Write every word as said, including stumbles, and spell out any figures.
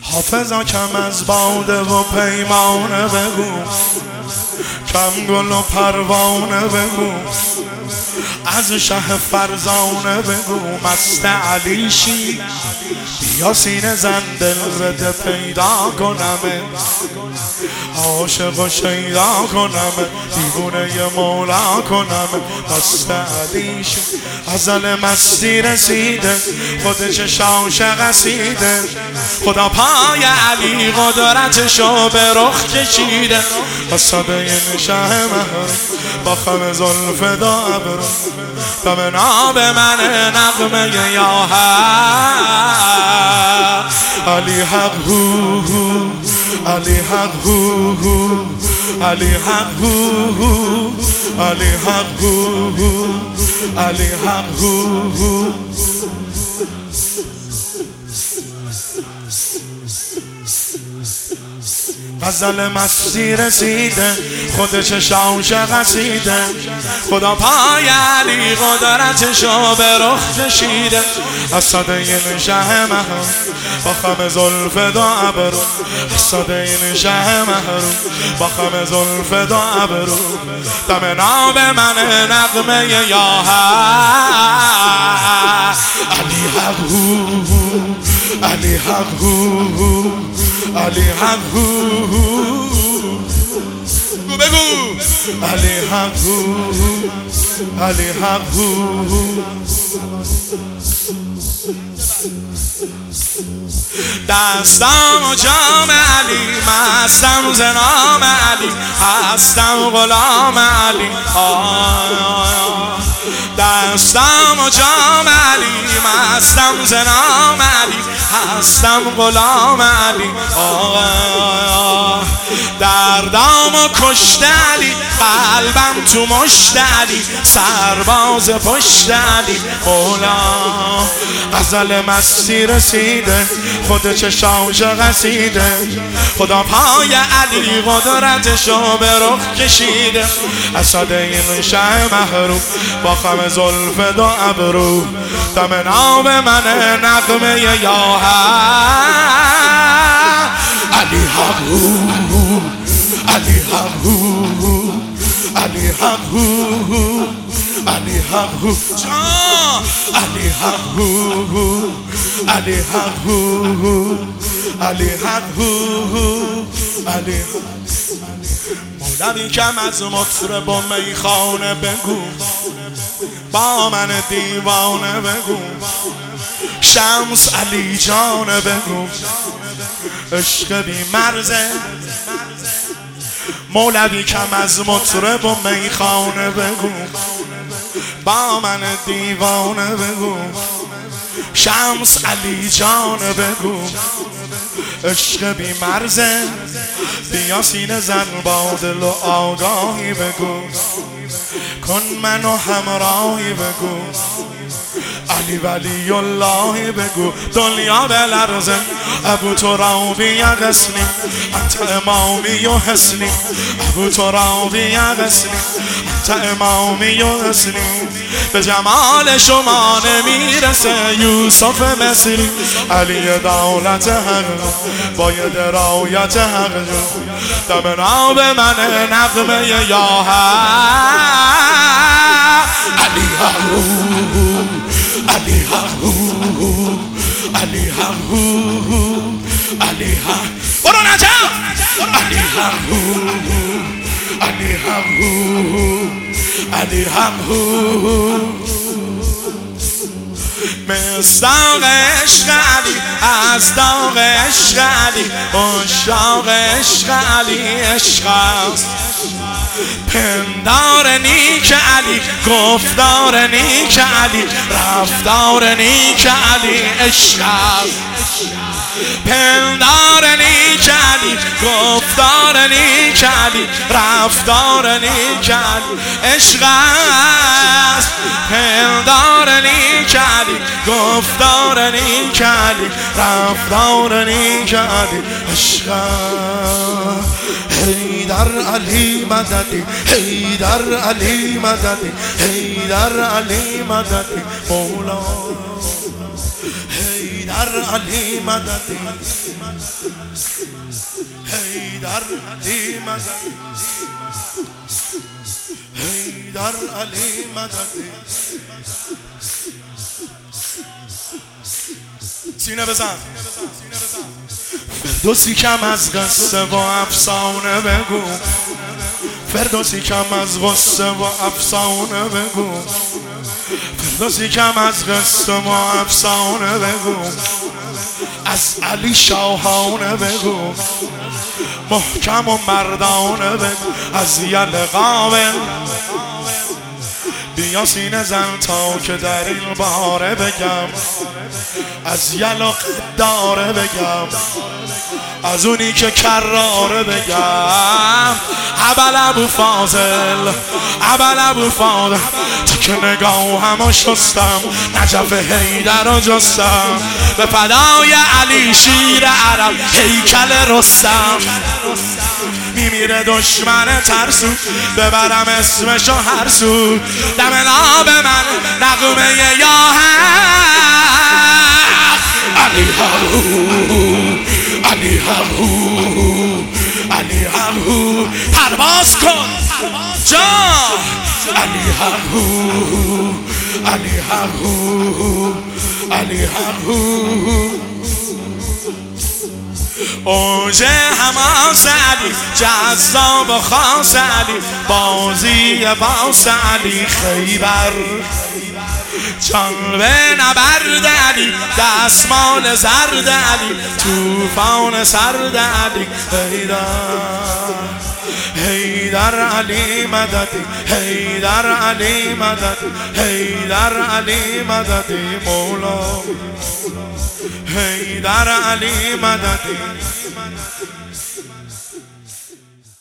حافظا کم از باده و پیمانه بگو، کم گل و پروانه بگو، از شه فرزانه بگو. مست علیشی بیا سینه زن دل زده پیدا کنم، عاشق و شیدا کنم، دیوونه ی مولا کنم. مست علیشی ازل مستی رسیده، خودش شاش قصیده، خدا پای علی قدرتشو به رخ کشیده. حسد این شه مهر با خم زلف دابر، دم ناب من نغمه یا حق علی حق هو هو، علی حق هو هو، علی حق هو هو، علی حق هو هو، علی حق هو هو. غزل مستی رسیده، خودش شاش قصیده، خدا پای علی قدرتشو به رخ کشیده. اسد این شه مهر با خم زلف دو ابرو، اسد این شه مهر با خم زلف دو ابرو، دم ناب من نغمه یا حق علی حق هو هو، علی حق هو هو، علی حق هو هو. بگو علی حق هو هو، علی حق هو هو. دستم و جام علی، مستم ز نام علی، هستم غلام علی. دستم و جام علی، مستم ز نام علی، هستم غلام علی. دردام و کشت علی، قلبم تو مشت علی، سرباز پشت علی. مولا غزل مستی رسیده، خود چشاش قصیده، خدا پای علی قدرتشو به رخ کشیده. اسد این شه محروم با خم زلف دو ابرو، دم نام من نغمه یا حق علی حق هو، علی حق هو، علی حق هو، علی حق هو، علی حق هو، علی حق هو، علی حق هو، علی حق. مولوی کم از مطرب و میخانه بگو، با من دیوانه بگو، شمس علی جان بگو، عشق بی مرزه. مولوی کم از مطرب و میخانه بگو، با من دیوانه بگو، شمس علی جان بگو، عشق بی مرزه. بیا سینه زن با دل و آگاهی بگو، کن منو همراهی بگو، علی ولی الله بگو. دنیا بلرزه ابو ترابی یغسنی، انت امامی و حسنی، ابو ترابی یغسنی، انت امامی و حسنی. به جمال شما نمیرسه یوسف مصری، علی دولت حق با یه درایت حق، دم ناب من نغمه یا حق علی حق هو، علی حق هو، علی حق هو، علی حق. برو نجف علی حق هو، علی حق هو، علی حق هو. مصداق عشق علی، از داغ عشق علی، عشاق عشق علی عشق است. پندار نیک علی، گفتار نیک علی، رفتار نیک علی عشق است. پندار نیک علی، گفتار نیک علی، رفتار نیک علی عشق است. پندار نیک علی، گفتار نیک علی، رفتار نیک علی عشق است. حیدر علی مددی، حیدر علی مددی، حیدر علی مددی مولا. حیدر علی مددی حیدر علی مددی حیدر علی مددی سینه بزن فردوسی کم از قصه و افسانه بگو فردوسی کم از قصه و افسانه بگو فردوسی کم از قصه و افسانه بگو از علی شاهانه بگو محکم و مردانه بگو از یل قابل بیا سینه زن تا که در این باره بگم از یل و قداره بگم از اونی که کراره بگم ابل ابو فاضل ابل ابو فاضل تا که نگاه همو شستم نجف حیدر رو جستم به فدای علی شیر عرب هیکل رستم میمیره دشمن ترسو ببرم اسمشو هر سو دم ناب من نغمه یا علی هرو علی هرو علی هرو پرواز کن جا علی هرو علی هرو علی هرو اوج حماس علی جذاب و خاص علی بازی باس علی خیبر جلوه نبرد علی دستمال زرد علی توفان سرد علی حیدر حیدر علی مددی حیدر علی مددی حیدر علی مددی مولا حیدر علی مددی